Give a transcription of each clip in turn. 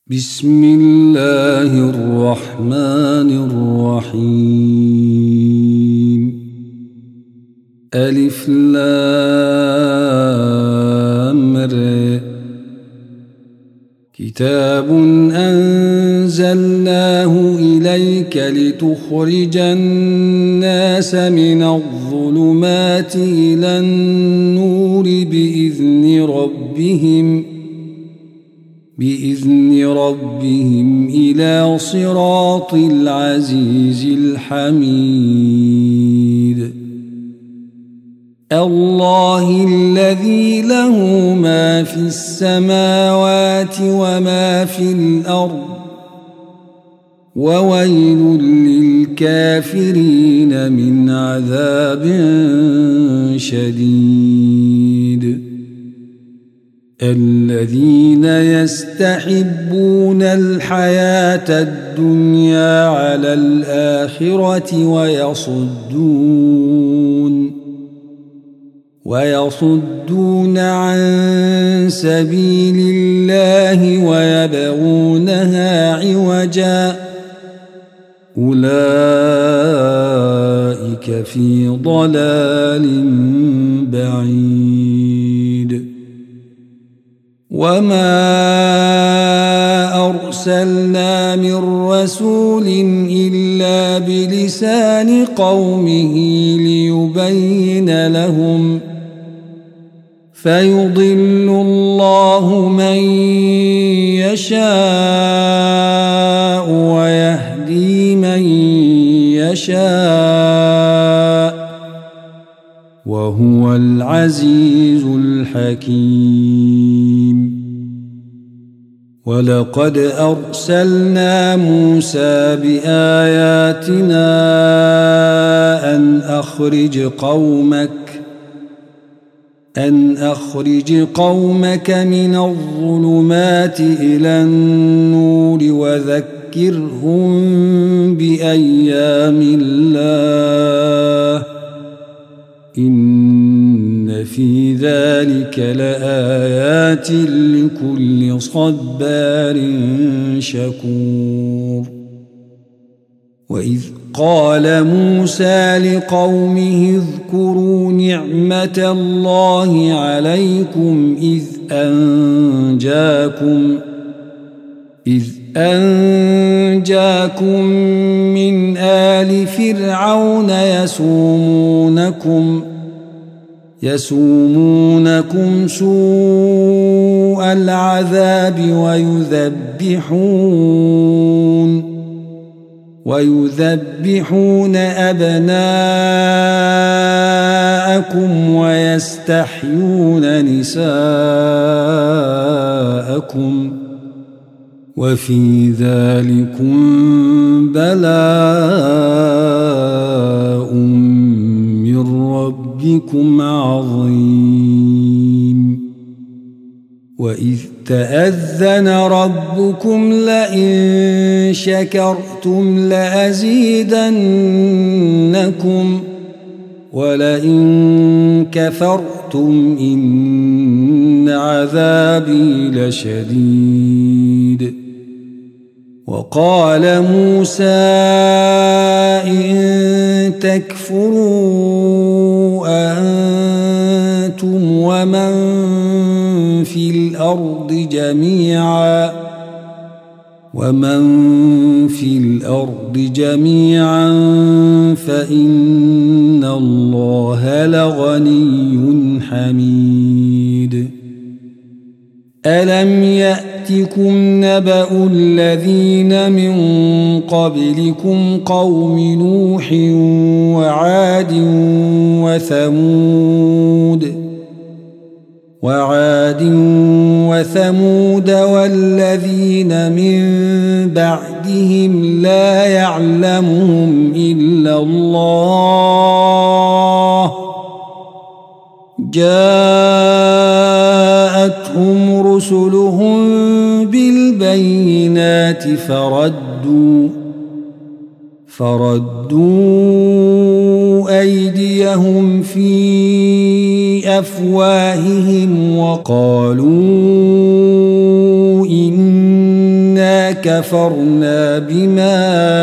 بسم الله الرحمن الرحيم. ألف لام ر. كتاب أنزلناه إليك لتخرج الناس من الظلمات إلى النور بإذن ربهم إلى صراط العزيز الحميد. الله الذي له ما في السماوات وما في الأرض، وويل للكافرين من عذاب شديد. الذين يستحبون الحياة الدنيا على الآخرة ويصدون عن سبيل الله ويبغونها عوجا، أولئك في ضلال بعيد. وما أرسلنا من رسول إلا بلسان قومه ليبين لهم، فيضل الله من يشاء ويهدي من يشاء، وهو العزيز الحكيم. ولقد أرسلنا موسى بآياتنا أن أخرج قومك من الظلمات إلى النور وذكرهم بأيام الله، إن في ذلك لآيات لكل صبار شكور. وإذ قال موسى لقومه اذكروا نعمة الله عليكم إذ أنجاكم من آل فرعون يسومونكم سوء العذاب ويذبحون أبناءكم ويستحيون نساءكم، وفي ذلكم بلاء من ربكم عظيم. وإذ تأذن ربكم لئن شكرتم لأزيدنكم ولئن كفرتم إن عذابي لشديد. وقال موسى إن تكفروا أنتم ومن في الأرض جميعا فإن الله لغني حميد. ألم يأتكم نبأ الذين من قبلكم قوم نوح وعاد وثمود والذين من بعدهم لا يعلمهم إلا الله، جاءتهم رسلهم بالبينات فردوا أيديهم في أفواههم وقالوا إنا إنا كفرنا بما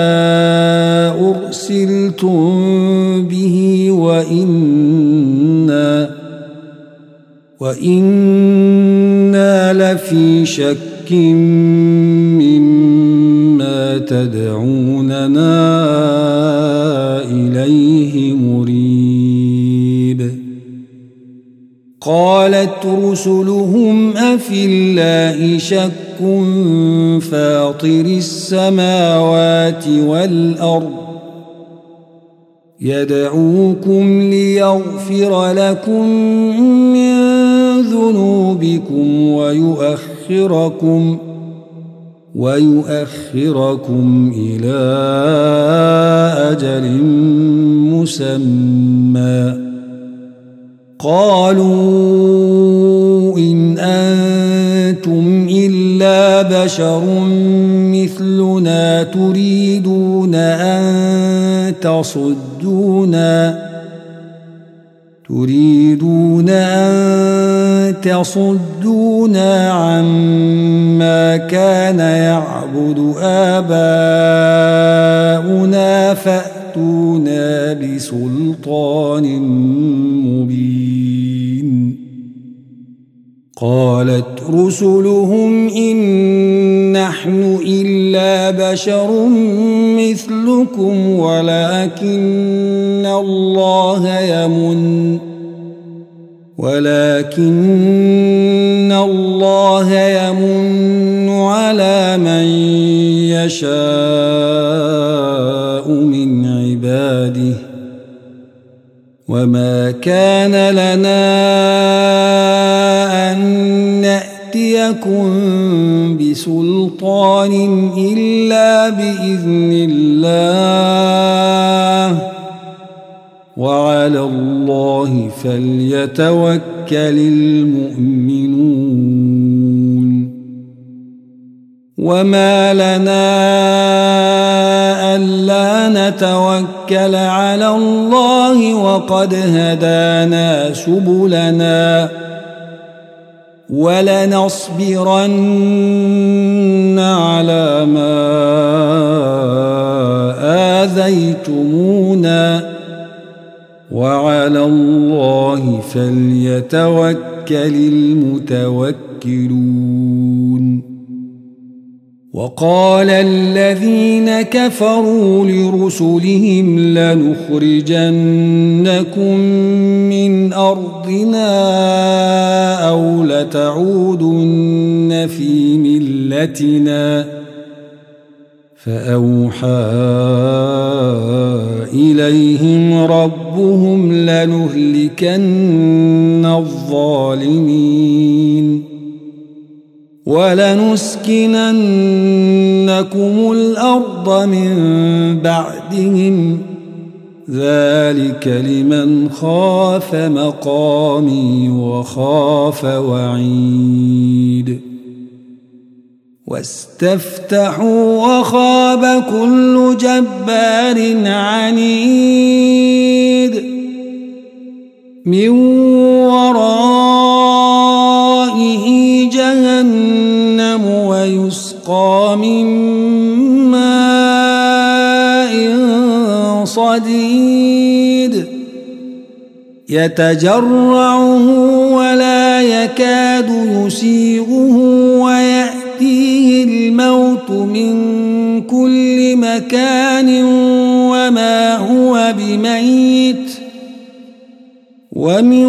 أرسلتم به وإنا لفي شك مما تدعوننا إليه مريب. قالت رسلهم أفي الله شك فاطر السماوات والأرض يدعوكم ليغفر لكم من ذنوبكم ويؤخركم إلى أجل مسمى. قالوا إن أنتم إلا بشر مثلنا تريدون أن تصدونا عما كان يعبد آباؤنا فأتونا بسلطان مبين. قالت رسلهم إن نحن إلا بشر مثلكم ولكن الله يمن على من يشاء من عباده وما كان لنا أن نأتيكم بسلطان إلا بإذن الله وعلى الله فليتوكل المؤمنون. وما لنا ألا نتوكل على الله وقد هدانا سبلنا ولنصبرن على ما آذيتمونا وعلى الله فليتوكل المتوكلون. وقال الذين كفروا لرسلهم لنخرجنكم من أرضنا أو لتعودن في ملتنا فأوحى إليهم ربهم لنهلكن الظالمين ولنسكننكم الأرض من بعدهم ذلك لمن خاف مقامي وخاف وعيد. واستفتحوا وخاب كل جبار عنيد من ورائه جهنم ويسقى من ماء صديد يتجرعه ولا يكاد يسيغه ويأتيه الموت من كل مكان وما هو بميت ومن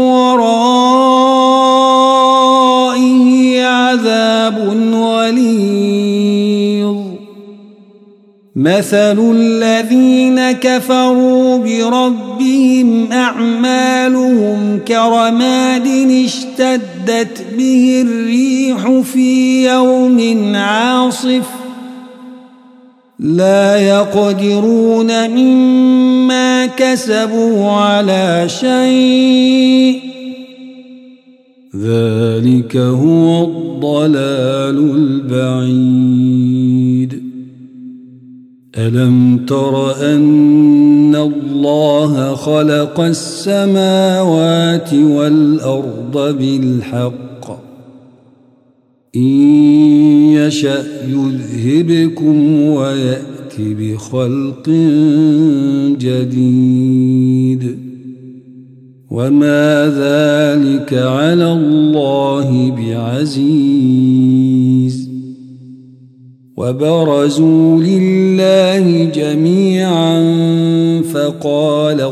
ورائه عذاب غليظ. مثل الذين كفروا بربهم أعمالهم كرماد اشتدت به الريح في يوم عاصف لا يقدرون مما كسبوا على شيء ذلك هو الضلال البعيد. ألم تر أن الله خلق السماوات والأرض بالحق إن يشأ يذهبكم ويأت بخلق جديد وما ذلك على الله بعزيز وبرزوا لله جميعا فقال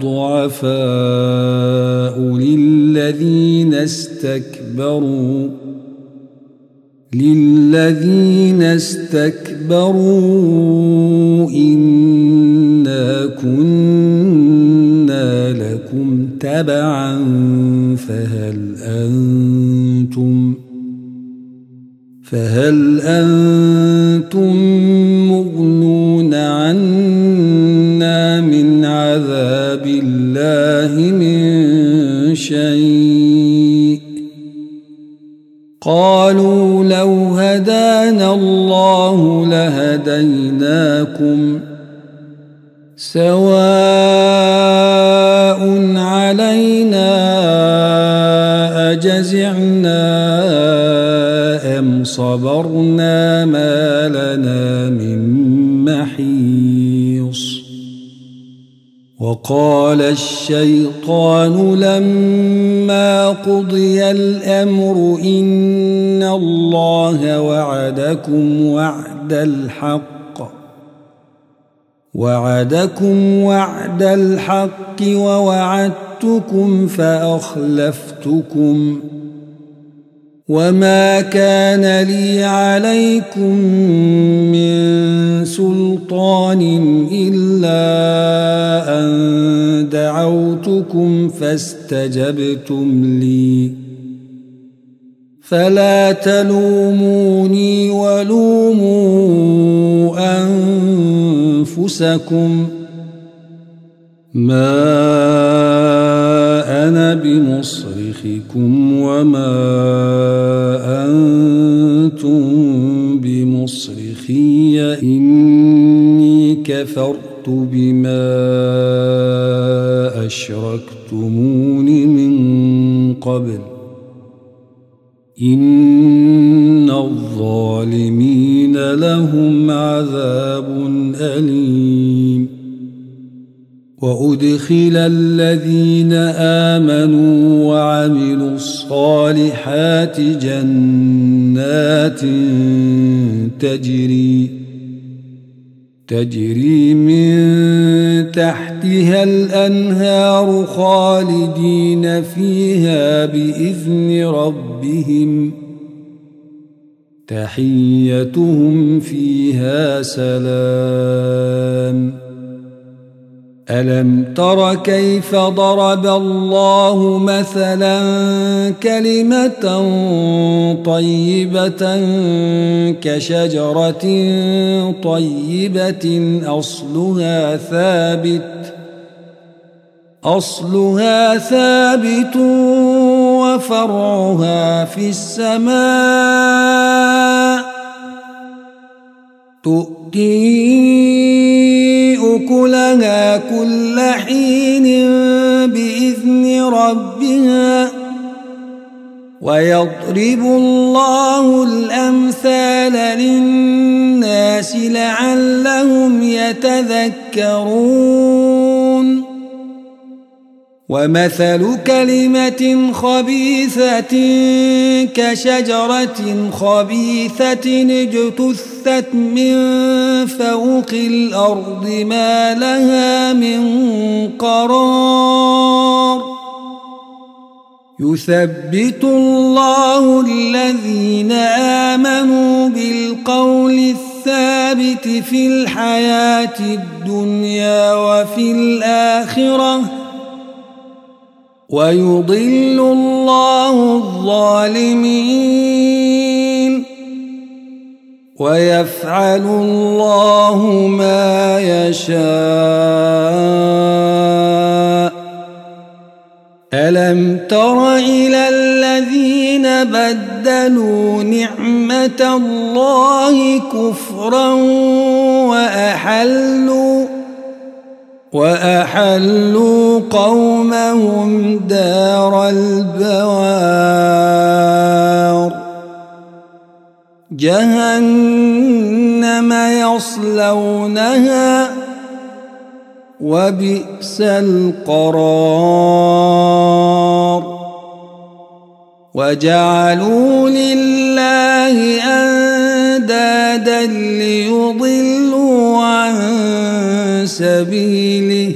الضعفاء للذين استكبروا إنا كنا لكم تبعا فهل أنتم مغنون عنا من عذاب الله من شيء قالوا لو هدانا الله لهديناكم سواء علينا أجزعنا أم صبرنا ما لنا من محيص وقال الشيطان لما قضي الأمر إن الله وعدكم وعد الحق ووعدتكم فأخلفتكم وما كان لي عليكم من سلطان إلا أن دعوتكم فاستجبتم لي فلا تلوموني ولوموا أنفسكم ما أنا بمصرخكم وما أنتم بمصرخي إني كفرت بما أشركتمون من قبل إن الظالمين لهم عذاب أليم وأدخل الذين آمنوا وعملوا الصالحات جنات تجري من تحتها الأنهار خالدين فيها بإذن ربهم تحيتهم فيها سلام ألم تر كيف ضرب الله مثلا كلمة طيبة كشجرة طيبة أصلها ثابت وفرعها في السماء تؤتي أكلها كل حين بإذن ربها ويضرب الله الأمثال للناس لعلهم يتذكرون ومثل كلمة خبيثة كشجرة خبيثة اجتثت من فوق الأرض ما لها من قرار يثبت الله الذين آمنوا بالقول الثابت في الحياة الدنيا وفي الآخرة ويضل الله الظالمين ويفعل الله ما يشاء ألم تر إلى الذين بدلوا نعمة الله كفرا وأحلوا قومهم دار البوار جهنم يصلونها وبئس القرار وجعلوا لله أندادا ليضلوا عن سبيله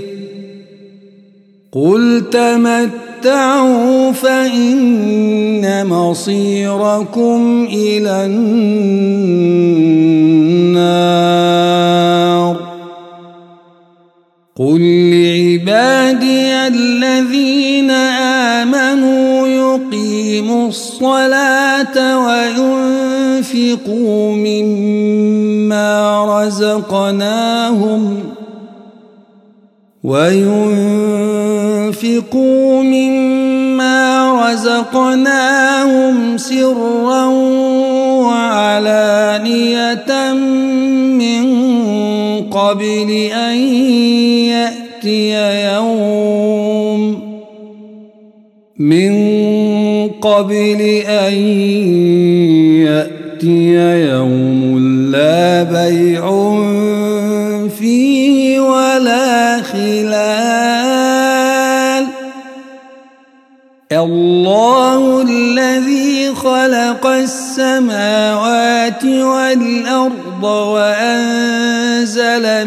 قل تمتعوا فإن مصيركم إلى النار قل لعبادي الذين آمنوا يقيموا الصلاة وينفقوا مما رزقناهم سرا وعلانية من قبل أن يأتي يوم لا بيع فيه ولا خلال الله الذي خلق السماوات والأرض وأنزل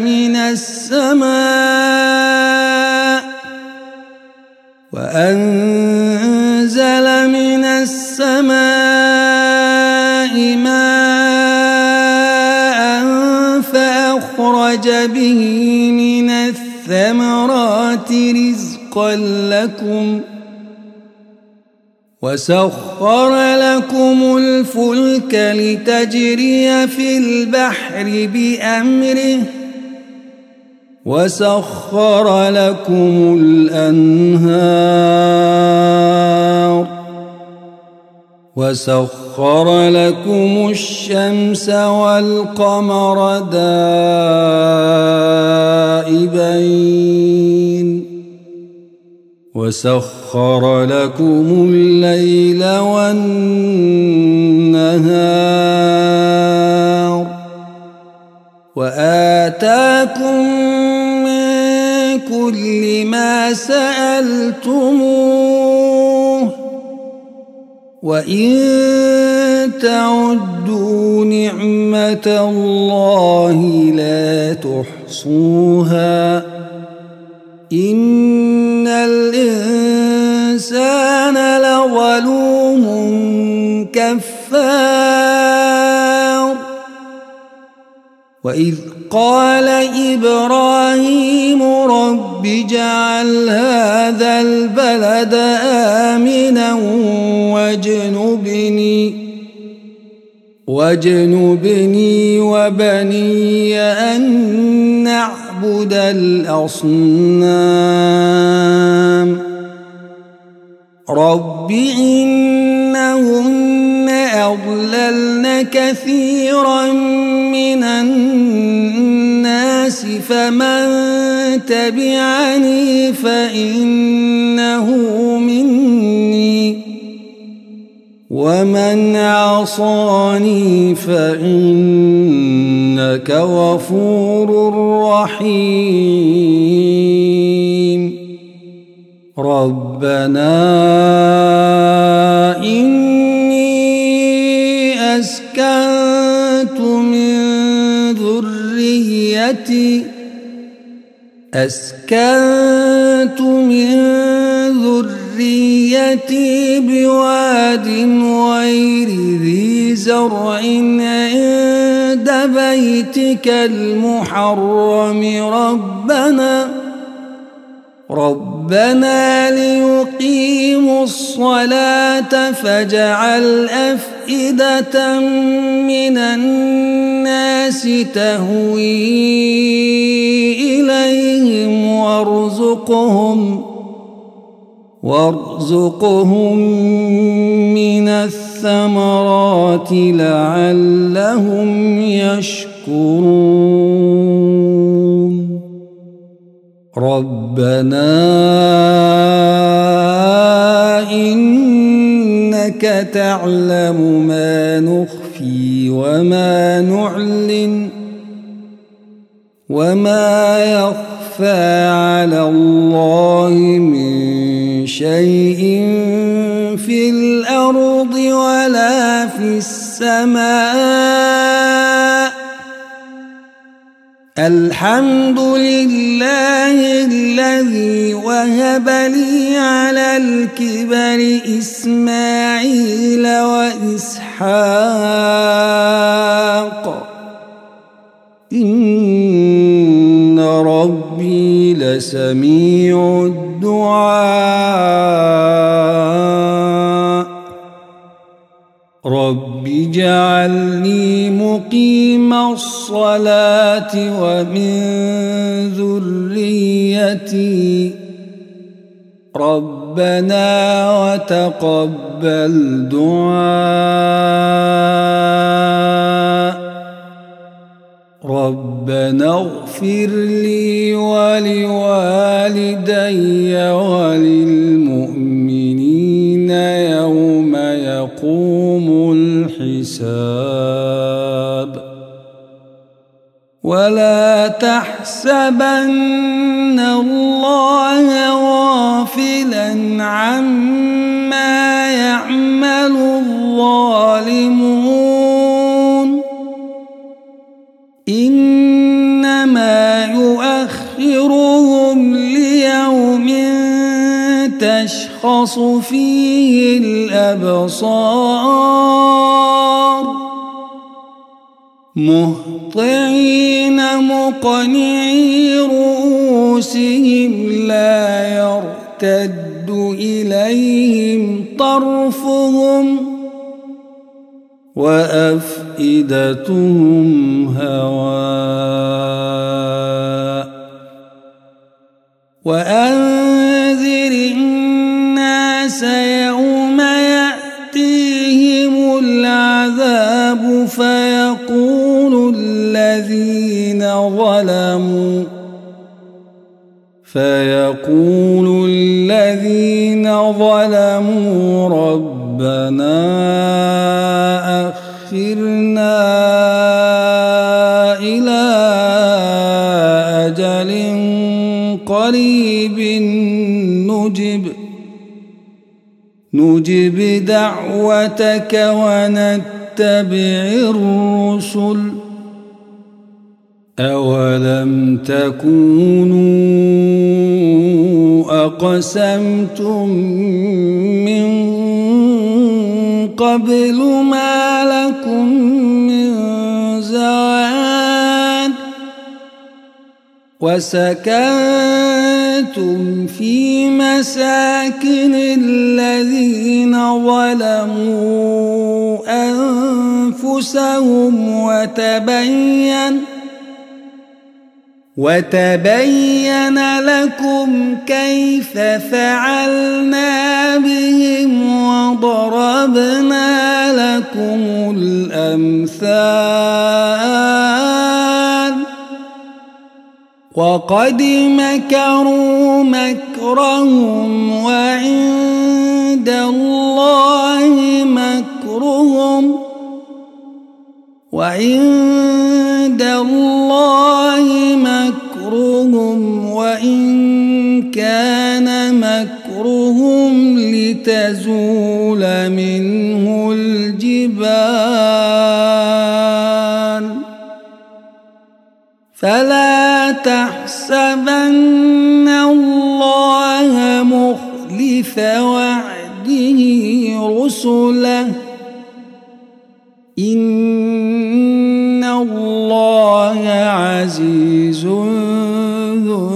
من السماء ماء فأخرج به من الثمرات رزقا لكم وسخر لكم الفلك لتجري في البحر بأمره وسخر لكم الأنهار وسخر لكم الشمس والقمر دائبين وسخر لكم الليل والنهار وآتاكم من كل ما سألتموه وإن تعدوا نعمة الله لا تحصوها إن الإنسان لظلوم كفار وإذ قال إبراهيم رب اجعل هذا البلد آمنا واجنبني وبني أن نعبد الأصنام رب إنهن أضللن كثيرا من الناس فمن تبعني فإنه مني ومن عصاني فإنك غفور رحيم ربنا إني أسكنت من ذريتي بواد غير ذي زرع عند بيتك المحرم ربنا ليقيموا الصلاة فاجعل أفئدة من الناس تهوي إليهم وارزقهم من الثمرات لعلهم يشكرون ربنا إنك تعلم ما نخفي وما نعلن وما يخفى على الله من شيء في الأرض ولا في السماء. الحمد لله الذي وهب لي على الكبر إسماعيل وإسحاق إن ربي لسميع الدعاء. رب اجعلني مقيم الصلاة ومن ذريتي ربنا وتقبل دعاء. ربنا اغفر لي ولوالدي وللمؤمنين يوم يقوم الحساب. ولا تحسبن الله غافلا عما يعمل الظالمون إنما يؤخرهم ليوم تشخص فيه الأبصار مهطعين مقنعي رؤوسهم لا يرتد إليهم طرفهم وأفئدتهم هواء. وأنذر الناس يوم يأتيهم العذاب فيقول الذين ظلموا ربنا أخرنا إلى أجل قريب نجب دعوتك ونتبع الرسل أولم تكونوا أقسمتم من قبل ما لكم من زوال وسكنتم في مساكن الذين ظلموا أنفسهم وتبين لكم كيف فعلنا بهم وضربنا لكم الأمثال وقد مكروا مكرهم وعند الله مكرهم وإن كان مكرهم لتزول منه الجبال. فلا تحسبن الله مخلف وعده رسله إن الله عزيز ذو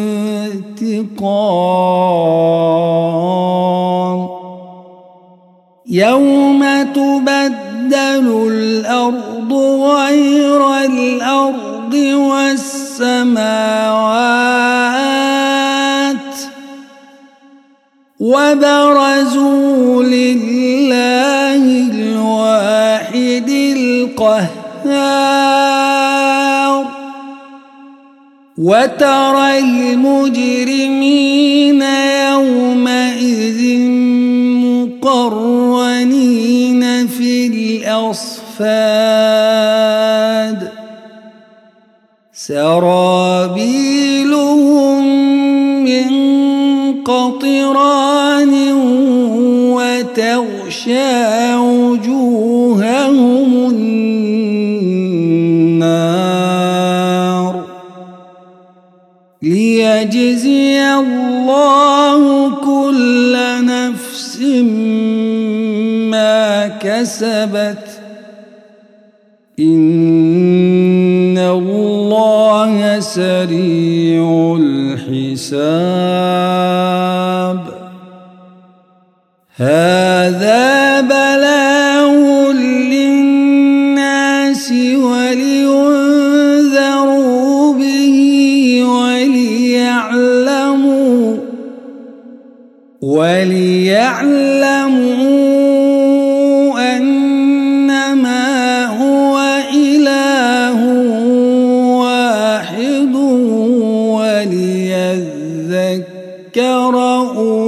انتقام. يوم تبدل الأرض غير الأرض والسماوات وبرزوا لله الواحد القهار. وترى المجرمين يومئذ مقرنين في الأصفاد صفاد سرابيلهم من قطران وتغشى وجوههم النار ليجزي الله كل نفس ما كسبت إن الله سريع الحساب هذا بلاغ للناس ولينذروا به وليعلموا أنما هو إله واحد وليذكر